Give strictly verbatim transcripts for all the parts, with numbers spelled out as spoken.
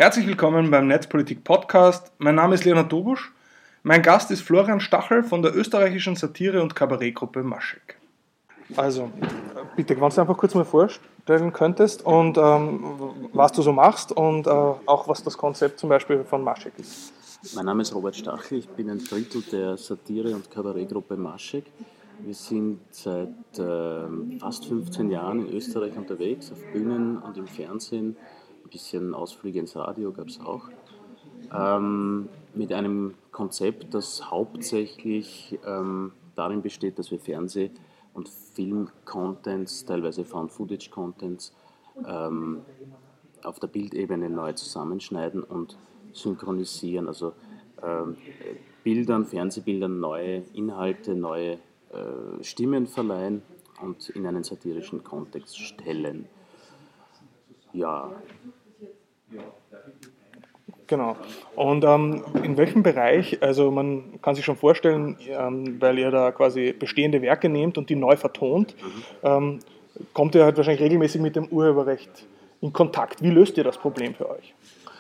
Herzlich willkommen beim Netzpolitik Podcast. Mein Name ist Leonhard Dobusch. Mein Gast ist Florian Stachel von der österreichischen Satire- und Kabarettgruppe Maschek. Also, bitte, wenn du einfach kurz mal vorstellen könntest und ähm, was du so machst und äh, auch was das Konzept zum Beispiel von Maschek ist. Mein Name ist Robert Stachel, ich bin ein Drittel der Satire- und Kabarettgruppe Maschek. Wir sind seit äh, fast fünfzehn Jahren in Österreich unterwegs, auf Bühnen und im Fernsehen. Ein bisschen Ausflüge ins Radio gab es auch. Ähm, mit einem Konzept, das hauptsächlich ähm, darin besteht, dass wir Fernseh- und Film-Contents, teilweise Found-Footage-Contents, ähm, auf der Bildebene neu zusammenschneiden und synchronisieren, also ähm, Bildern, Fernsehbildern neue Inhalte, neue äh, Stimmen verleihen und in einen satirischen Kontext stellen. Ja. Genau. Und ähm, in welchem Bereich, also man kann sich schon vorstellen, ähm, weil ihr da quasi bestehende Werke nehmt und die neu vertont, Mhm. ähm, kommt ihr halt wahrscheinlich regelmäßig mit dem Urheberrecht in Kontakt. Wie löst ihr das Problem für euch?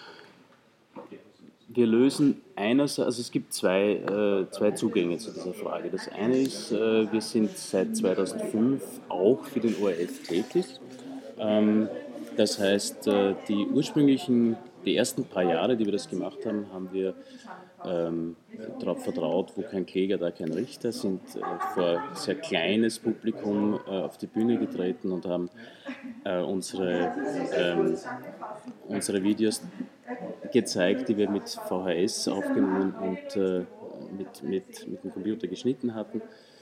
Wir lösen einerseits, also es gibt zwei, äh, zwei Zugänge zu dieser Frage. Das eine ist, äh, wir sind seit zweitausendfünf auch für den O R F tätig. Ähm, das heißt, äh, die ursprünglichen, die ersten paar Jahre, die wir das gemacht haben, haben wir ähm, darauf vertraut, wo kein Kläger, da kein Richter, sind äh, vor sehr kleines Publikum äh, auf die Bühne getreten und haben äh, unsere, ähm, unsere Videos gezeigt, die wir mit V H S aufgenommen und äh, mit, mit, mit dem Computer geschnitten hatten.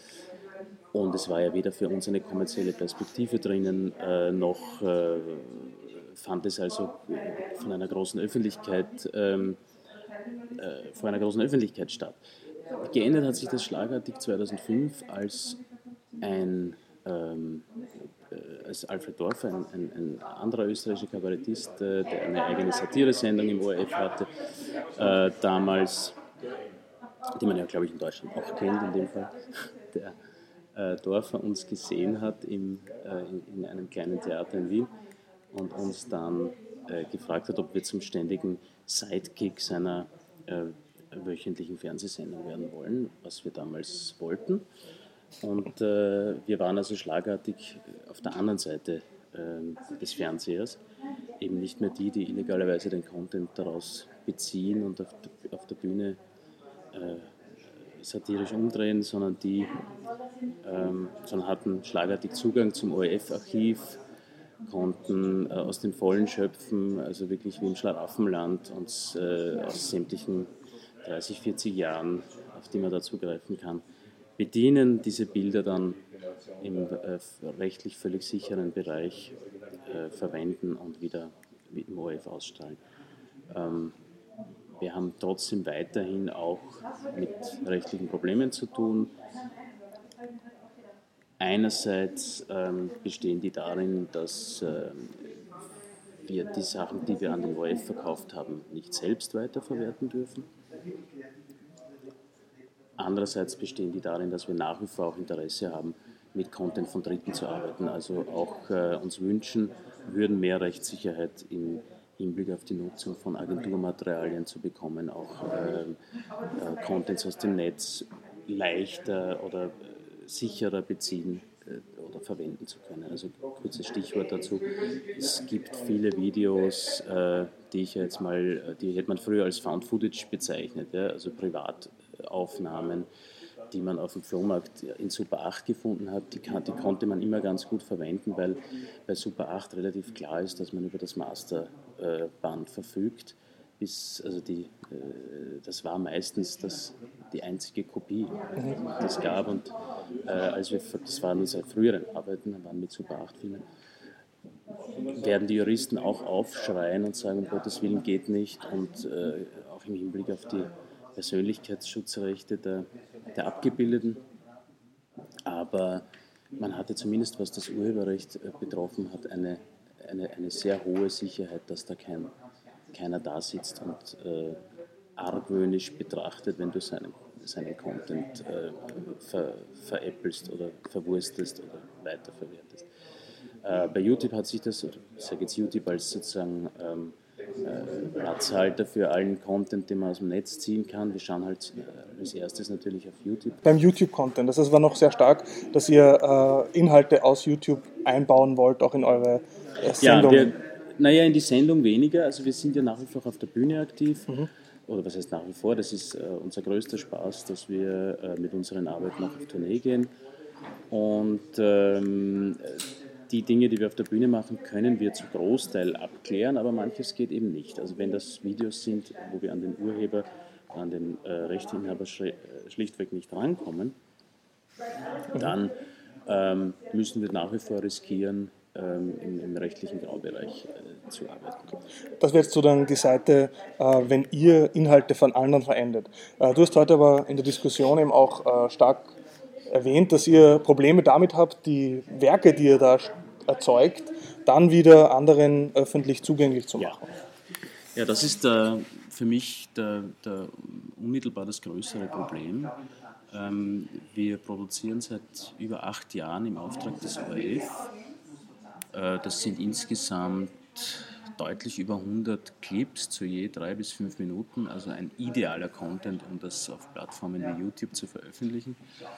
Und es war ja weder für uns eine kommerzielle Perspektive drinnen, äh, noch äh, fand es also von einer großen Öffentlichkeit, ähm, äh, vor einer großen Öffentlichkeit statt. Geändert hat sich das schlagartig zweitausendfünf, als ein ähm, als Alfred Dorfer, ein, ein, ein anderer österreichischer Kabarettist, äh, der eine eigene Satiresendung im O R F hatte, äh, damals, die man ja, glaube ich, in Deutschland auch kennt in dem Fall, der äh, Dorfer uns gesehen hat im, äh, in, in einem kleinen Theater in Wien und uns dann äh, gefragt hat, ob wir zum ständigen Sidekick seiner äh, wöchentlichen Fernsehsendung werden wollen, was wir damals wollten. Und äh, wir waren also schlagartig auf der anderen Seite äh, des Fernsehers, eben nicht mehr die, die illegalerweise den Content daraus beziehen und auf, auf der Bühne äh, satirisch umdrehen, sondern die ähm, sondern hatten schlagartig Zugang zum O R F-Archiv, konnten äh, aus den Vollen schöpfen, also wirklich wie im Schlaraffenland, uns äh, aus sämtlichen dreißig, vierzig Jahren, auf die man da zugreifen kann, bedienen, diese Bilder dann im äh, rechtlich völlig sicheren Bereich äh, verwenden und wieder mit dem O R F ausstrahlen. Ähm, wir haben trotzdem weiterhin auch mit rechtlichen Problemen zu tun. Einerseits ähm, bestehen die darin, dass ähm, wir die Sachen, die wir an den O R F verkauft haben, nicht selbst weiterverwerten dürfen. Andererseits bestehen die darin, dass wir nach wie vor auch Interesse haben, mit Content von Dritten zu arbeiten. Also auch äh, uns wünschen würden, mehr Rechtssicherheit im Hinblick auf die Nutzung von Agenturmaterialien zu bekommen, auch äh, äh, Contents aus dem Netz leichter oder äh, sicherer beziehen äh, oder verwenden zu können. Also kurzes Stichwort dazu. Es gibt viele Videos, äh, die ich jetzt mal, die hätte man früher als Found Footage bezeichnet, ja? Also Privataufnahmen, die man auf dem Flohmarkt in Super acht gefunden hat, die, kann, die konnte man immer ganz gut verwenden, weil bei Super acht relativ klar ist, dass man über das Masterband verfügt. Bis, also die, äh, das war meistens das, die einzige Kopie, die es gab. Und äh, als wir, das waren unsere früheren Arbeiten, waren mit Super acht Filmen, werden die Juristen auch aufschreien und sagen, um Gottes Willen geht nicht. Und äh, auch im Hinblick auf die Persönlichkeitsschutzrechte der, der Abgebildeten. Aber man hatte zumindest, was das Urheberrecht betroffen hat, eine, eine, eine sehr hohe Sicherheit, dass da kein, keiner da sitzt und äh, argwöhnisch betrachtet, wenn du seinen, seinen Content äh, ver, veräppelst oder verwurstest oder weiterverwertest. Äh, bei YouTube hat sich das, ich sage jetzt YouTube als sozusagen ähm, äh, Platzhalter für allen Content, den man aus dem Netz ziehen kann. Wir schauen halt äh, als erstes natürlich auf YouTube. Beim YouTube-Content, das heißt, war noch sehr stark, dass ihr äh, Inhalte aus YouTube einbauen wollt, auch in eure äh, Sendungen. Ja, wir, naja, in die Sendung weniger. Also wir sind ja nach wie vor auf der Bühne aktiv. Mhm. Oder was heißt nach wie vor? Das ist äh, unser größter Spaß, dass wir äh, mit unseren Arbeiten auch auf Tournee gehen. Und ähm, die Dinge, die wir auf der Bühne machen, können wir zum Großteil abklären, aber manches geht eben nicht. Also wenn das Videos sind, wo wir an den Urheber, an den äh, Rechteinhaber schri- schlichtweg nicht rankommen, dann ähm, müssen wir nach wie vor riskieren, ähm, im, im rechtlichen Graubereich äh, zu arbeiten. Das wäre jetzt so dann die Seite, äh, wenn ihr Inhalte von anderen verändert. Äh, du hast heute aber in der Diskussion eben auch äh, stark erwähnt, dass ihr Probleme damit habt, die Werke, die ihr da erzeugt, dann wieder anderen öffentlich zugänglich zu machen. Ja, ja das ist der, für mich der, der unmittelbar das größere Problem. Ähm, wir produzieren seit über acht Jahren im Auftrag des O R F. Äh, das sind insgesamt deutlich über hundert Clips zu je drei bis fünf Minuten, also ein idealer Content, um das auf Plattformen wie YouTube zu veröffentlichen.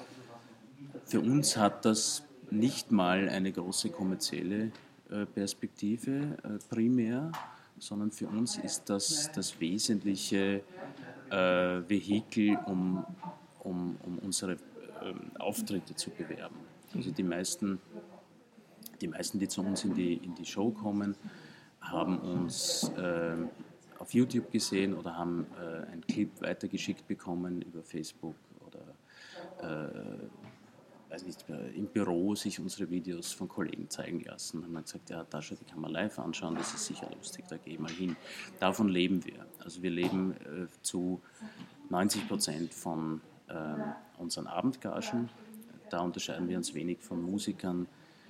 Für uns hat das nicht mal eine große kommerzielle äh, Perspektive äh, primär, sondern für uns ist das das wesentliche äh, Vehikel, um, um, um unsere äh, Auftritte zu bewerben. Also die meisten, die meisten, die zu uns in die, in die Show kommen, haben uns äh, auf YouTube gesehen oder haben äh, einen Clip weitergeschickt bekommen über Facebook oder äh, weiß nicht, im Büro sich unsere Videos von Kollegen zeigen lassen. Und haben dann gesagt, ja, Tascha, die kann man live anschauen, das ist sicher lustig, da geh mal hin. Davon leben wir. Also wir leben äh, zu neunzig Prozent von äh, unseren Abendgagen. Da unterscheiden wir uns wenig von Musikern,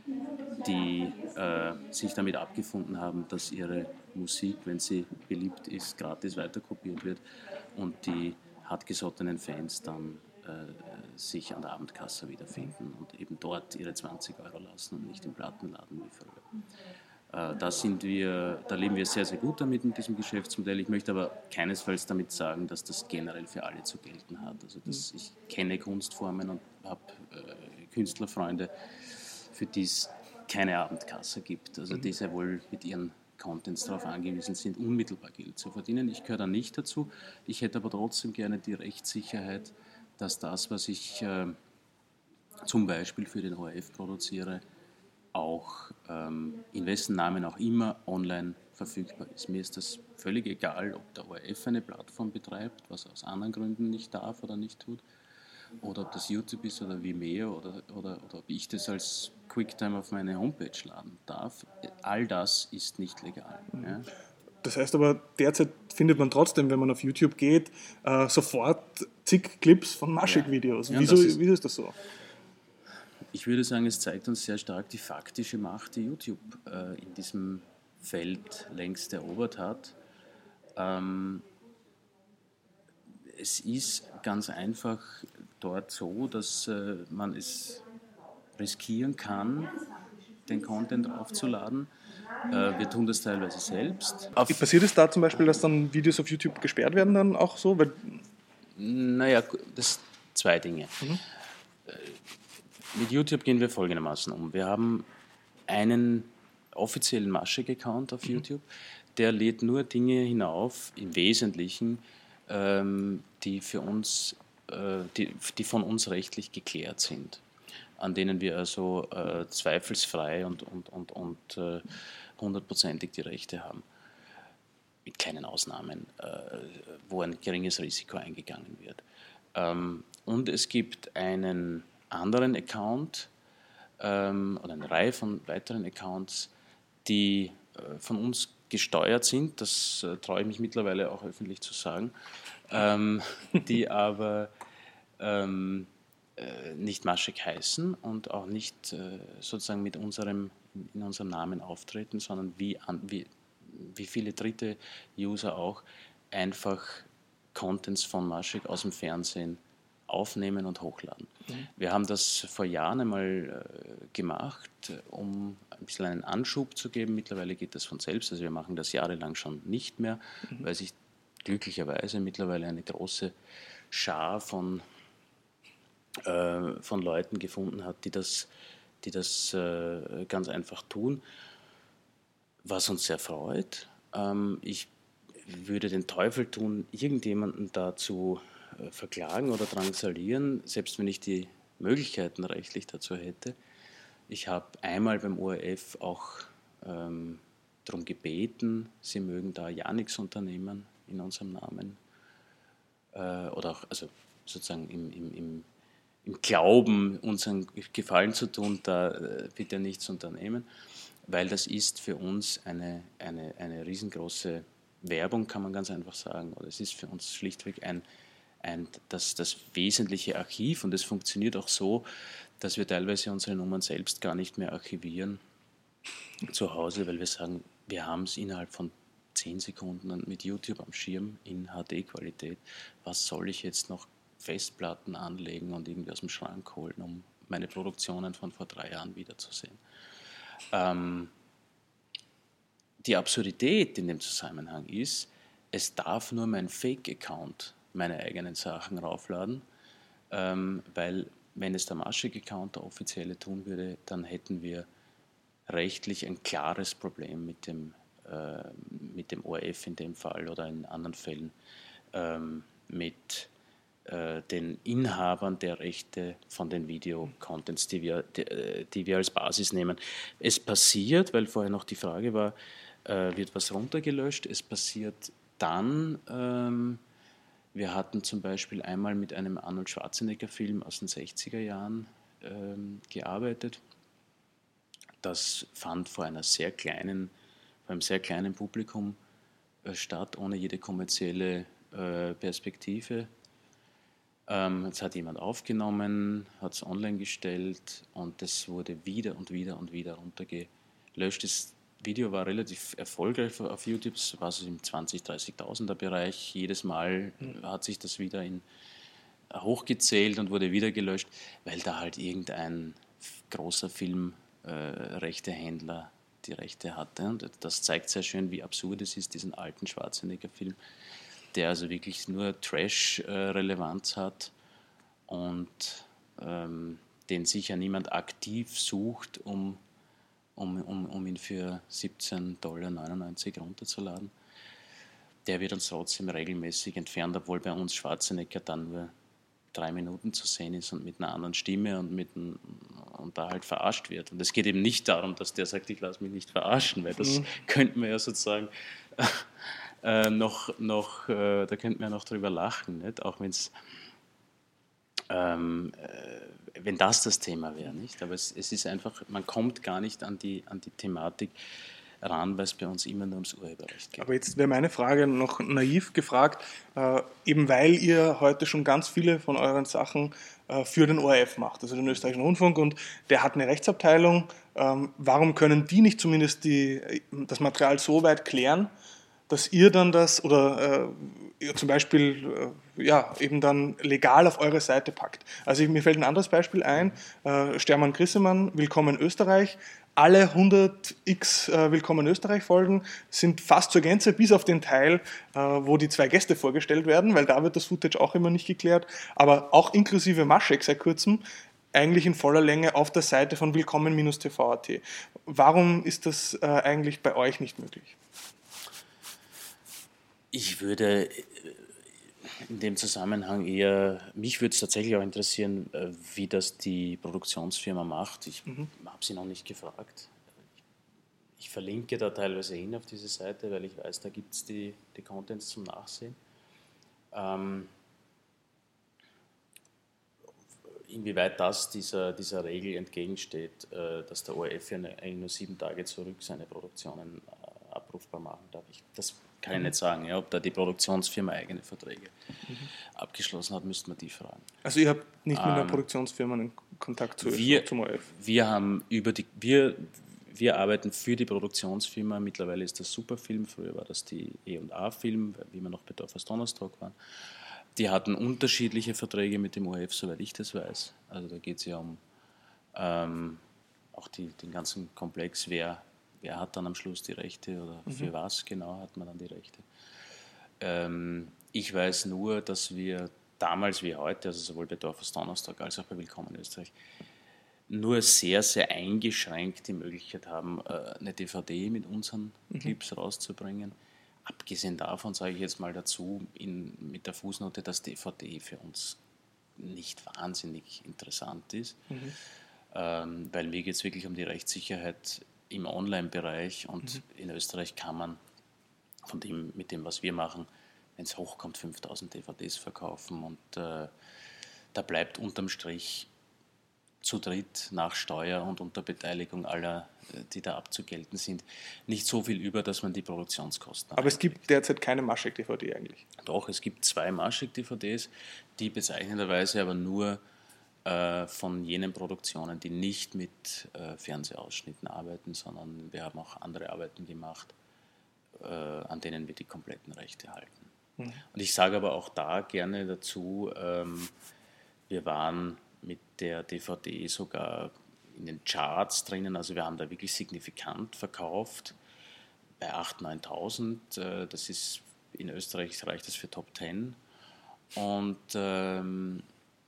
die äh, sich damit abgefunden haben, dass ihre Musik, wenn sie beliebt ist, gratis weiterkopiert wird und die hartgesottenen Fans dann äh, sich an der Abendkasse wiederfinden und eben dort ihre zwanzig Euro lassen und nicht im Plattenladen wie früher. Äh, da, sind wir, da leben wir sehr, sehr gut damit mit diesem Geschäftsmodell. Ich möchte aber keinesfalls damit sagen, dass das generell für alle zu gelten hat. Also das, ich kenne Kunstformen und habe äh, Künstlerfreunde, für die es keine Abendkasse gibt, also die sehr wohl mit ihren Contents darauf angewiesen sind, unmittelbar Geld zu verdienen. Ich gehöre da nicht dazu. Ich hätte aber trotzdem gerne die Rechtssicherheit, dass das, was ich äh, zum Beispiel für den O R F produziere, auch ähm, in wessen Namen auch immer online verfügbar ist. Mir ist das völlig egal, ob der O R F eine Plattform betreibt, was er aus anderen Gründen nicht darf oder nicht tut, oder ob das YouTube ist oder Vimeo oder, oder, oder ob ich das als QuickTime auf meine Homepage laden darf. All das ist nicht legal. Mhm. Ja. Das heißt aber, derzeit findet man trotzdem, wenn man auf YouTube geht, äh, sofort zig Clips von Maschig-Videos. Ja. Wieso, ist, wieso ist das so? Ich würde sagen, es zeigt uns sehr stark die faktische Macht, die YouTube äh, in diesem Feld längst erobert hat. Ähm, es ist ganz einfach dort so, dass äh, man es riskieren kann, den Content aufzuladen. Äh, wir tun das teilweise selbst. Auf Passiert es da zum Beispiel, dass dann Videos auf YouTube gesperrt werden dann auch so? Weil naja, das sind zwei Dinge. Mhm. Äh, mit YouTube gehen wir folgendermaßen um. Wir haben einen offiziellen Maschig-Account auf mhm. YouTube, der lädt nur Dinge hinauf, im Wesentlichen, ähm, die für uns, äh, die, die von uns rechtlich geklärt sind, an denen wir also äh, zweifelsfrei und, und, und, und äh, hundertprozentig die Rechte haben. Mit kleinen Ausnahmen, äh, wo ein geringes Risiko eingegangen wird. Ähm, und es gibt einen anderen Account ähm, oder eine Reihe von weiteren Accounts, die äh, von uns gesteuert sind, das äh, traue ich mich mittlerweile auch öffentlich zu sagen, ähm, die aber ähm, äh, nicht Maschig heißen und auch nicht äh, sozusagen mit unserem, in unserem Namen auftreten, sondern wie, an, wie, wie viele dritte User auch einfach Contents von Maschig aus dem Fernsehen aufnehmen und hochladen. Mhm. Wir haben das vor Jahren einmal äh, gemacht, um ein bisschen einen Anschub zu geben. Mittlerweile geht das von selbst, also wir machen das jahrelang schon nicht mehr, mhm. weil sich glücklicherweise mittlerweile eine große Schar von, äh, von Leuten gefunden hat, die das, die das äh, ganz einfach tun, was uns sehr freut. Ähm, ich würde den Teufel tun, irgendjemanden dazu äh, verklagen oder drangsalieren, selbst wenn ich die Möglichkeiten rechtlich dazu hätte. Ich habe einmal beim O R F auch ähm, darum gebeten, sie mögen da ja nichts unternehmen in unserem Namen. Äh, oder auch, also sozusagen im, im, im, im Glauben, unseren Gefallen zu tun, da äh, bitte nichts unternehmen, weil das ist für uns eine, eine, eine riesengroße Werbung, kann man ganz einfach sagen. Oder es ist für uns schlichtweg ein, ein, das, das wesentliche Archiv, und es funktioniert auch so, dass wir teilweise unsere Nummern selbst gar nicht mehr archivieren zu Hause, weil wir sagen, wir haben es innerhalb von zehn Sekunden mit YouTube am Schirm in H D-Qualität. Was soll ich jetzt noch Festplatten anlegen und irgendwie aus dem Schrank holen, um meine Produktionen von vor drei Jahren wiederzusehen? Ähm, die Absurdität in dem Zusammenhang ist, es darf nur mein Fake-Account meine eigenen Sachen raufladen, ähm, weil wenn es der Maschek-Account, der offizielle, tun würde, dann hätten wir rechtlich ein klares Problem mit dem, äh, mit dem O R F in dem Fall oder in anderen Fällen, ähm, mit äh, den Inhabern der Rechte von den Video-Contents, die wir, die, die wir als Basis nehmen. Es passiert, weil vorher noch die Frage war, äh, wird was runtergelöscht, es passiert dann, ähm, wir hatten zum Beispiel einmal mit einem Arnold Schwarzenegger-Film aus den sechziger Jahren ähm, gearbeitet. Das fand vor einer sehr kleinen, vor einem sehr kleinen Publikum äh, statt, ohne jede kommerzielle äh, Perspektive. Ähm, das hat jemand aufgenommen, hat es online gestellt und es wurde wieder und wieder und wieder runtergelöscht. Das Video war relativ erfolgreich auf YouTube, es war so im zwanzigtausend, dreißigtausender Bereich. Jedes Mal mhm. hat sich das wieder in, hochgezählt und wurde wieder gelöscht, weil da halt irgendein großer Filmrechtehändler äh, die Rechte hatte. Und das zeigt sehr schön, wie absurd es ist, diesen alten Schwarzenegger-Film, der also wirklich nur Trash-Relevanz hat und ähm, den sicher niemand aktiv sucht, um Um, um, um ihn für siebzehn Komma neunundneunzig Dollar runterzuladen. Der wird uns trotzdem regelmäßig entfernt, obwohl bei uns Schwarzenegger dann nur drei Minuten zu sehen ist und mit einer anderen Stimme und, mit ein, und da halt verarscht wird. Und es geht eben nicht darum, dass der sagt, ich lasse mich nicht verarschen, weil das mhm. könnten wir ja sozusagen äh, noch, noch äh, da könnten wir noch drüber lachen, nicht? Auch wenn es Ähm, äh, wenn das das Thema wäre, nicht? Aber es, es ist einfach, man kommt gar nicht an die, an die Thematik ran, weil es bei uns immer nur ums Urheberrecht geht. Aber jetzt wäre meine Frage noch naiv gefragt, äh, eben weil ihr heute schon ganz viele von euren Sachen äh, für den O R F macht, also den Österreichischen Rundfunk, und der hat eine Rechtsabteilung, ähm, warum können die nicht zumindest die, das Material so weit klären, dass ihr dann das oder äh, zum Beispiel äh, ja, eben dann legal auf eure Seite packt. Also ich, mir fällt ein anderes Beispiel ein, äh, Stermann Grissemann, Willkommen Österreich, alle hundert x äh, Willkommen Österreich Folgen sind fast zur Gänze, bis auf den Teil, äh, wo die zwei Gäste vorgestellt werden, weil da wird das Footage auch immer nicht geklärt, aber auch inklusive Maschek seit kurzem, eigentlich in voller Länge auf der Seite von willkommen-t v punkt a t. Warum ist das äh, eigentlich bei euch nicht möglich? Ich würde in dem Zusammenhang eher, mich würde es tatsächlich auch interessieren, wie das die Produktionsfirma macht. Ich mhm. habe sie noch nicht gefragt. Ich verlinke da teilweise hin auf diese Seite, weil ich weiß, da gibt es die, die Contents zum Nachsehen. Ähm, inwieweit das dieser, dieser Regel entgegensteht, äh, dass der O R F ja eigentlich nur sieben Tage zurück seine Produktionen äh, abrufbar machen darf. Ich, das kann ich nicht sagen. Ja, ob da die Produktionsfirma eigene Verträge mhm. abgeschlossen hat, müssten wir die fragen. Also ihr habt nicht mit einer ähm, Produktionsfirma einen Kontakt zu wir, zum O R F? Wir haben über die, wir, wir arbeiten für die Produktionsfirma. Mittlerweile ist das Superfilm, früher war das die E und A Film, wie wir noch bei Dorfers Donnerstag waren. Die hatten unterschiedliche Verträge mit dem O R F, soweit ich das weiß. Also da geht es ja um ähm, auch die, den ganzen Komplex, wer, wer hat dann am Schluss die Rechte oder mhm. für was genau hat man dann die Rechte. Ähm, ich weiß nur, dass wir damals wie heute, also sowohl bei Dorfers Donnerstag als auch bei Willkommen Österreich, nur sehr, sehr eingeschränkt die Möglichkeit haben, eine D V D mit unseren mhm. Clips rauszubringen. Abgesehen davon sage ich jetzt mal dazu, in, mit der Fußnote, dass D V D für uns nicht wahnsinnig interessant ist, mhm. ähm, weil mir geht es wirklich um die Rechtssicherheit im Online-Bereich und mhm. in Österreich kann man von dem, mit dem, was wir machen, wenn es hochkommt, fünftausend D V Ds verkaufen und äh, da bleibt unterm Strich zu dritt nach Steuer und unter Beteiligung aller, die da abzugelten sind, nicht so viel über, dass man die Produktionskosten Aber es gibt derzeit keine Maschek-D V D eigentlich? Doch, es gibt zwei Maschek-D V Ds, die bezeichnenderweise aber nur äh, von jenen Produktionen, die nicht mit äh, Fernsehausschnitten arbeiten, sondern wir haben auch andere Arbeiten gemacht, äh, an denen wir die kompletten Rechte halten. Mhm. Und ich sage aber auch da gerne dazu, ähm, wir waren mit der D V D sogar in den Charts drinnen, also wir haben da wirklich signifikant verkauft, bei achttausend, neuntausend, äh, das ist, in Österreich reicht das für Top zehn und ähm,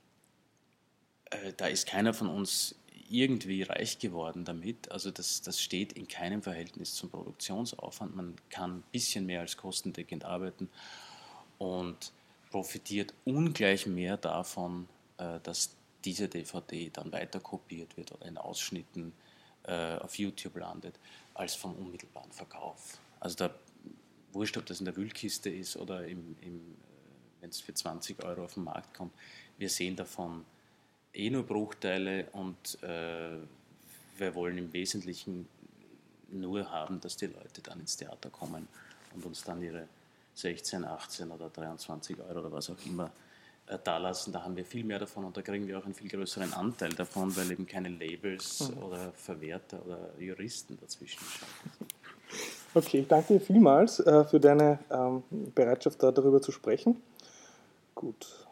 äh, da ist keiner von uns irgendwie reich geworden damit, also das, das steht in keinem Verhältnis zum Produktionsaufwand, man kann ein bisschen mehr als kostendeckend arbeiten und profitiert ungleich mehr davon, äh, dass diese D V D dann weiter kopiert wird oder in Ausschnitten äh, auf YouTube landet, als vom unmittelbaren Verkauf. Also da, wurscht, ob das in der Wühlkiste ist oder im, im, äh, wenn es für zwanzig Euro auf den Markt kommt, wir sehen davon eh nur Bruchteile und äh, wir wollen im Wesentlichen nur haben, dass die Leute dann ins Theater kommen und uns dann ihre sechzehn, achtzehn oder dreiundzwanzig Euro oder was auch immer da lassen, da haben wir viel mehr davon und da kriegen wir auch einen viel größeren Anteil davon, weil eben keine Labels mhm. oder Verwerter oder Juristen dazwischen stehen. Okay, ich danke dir vielmals äh, für deine ähm, Bereitschaft, da darüber zu sprechen. Gut.